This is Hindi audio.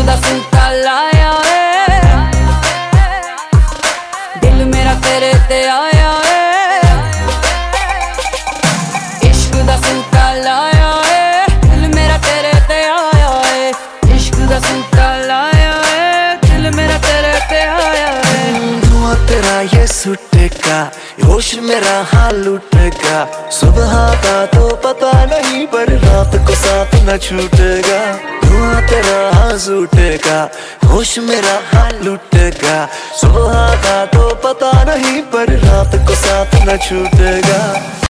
दा सूटा लाया है, दिल मेरा तेरे ते आया है। इश्क दा सूटा लाया है, दिल मेरा तेरे ते आया है। इश्क दा सूटा लाया है, दिल मेरा तेरे ते आया है। धुआं तेरा ये सुटेगा, होश मेरा हाल लूटेगा। सुबह का तो पता नहीं पर रात को साथ न छूटेगा। धुआं तेरा हाल लूटेगा, होश मेरा हाल लूटेगा। सुबह का तो पता नहीं पर रात को साथ न छूटेगा।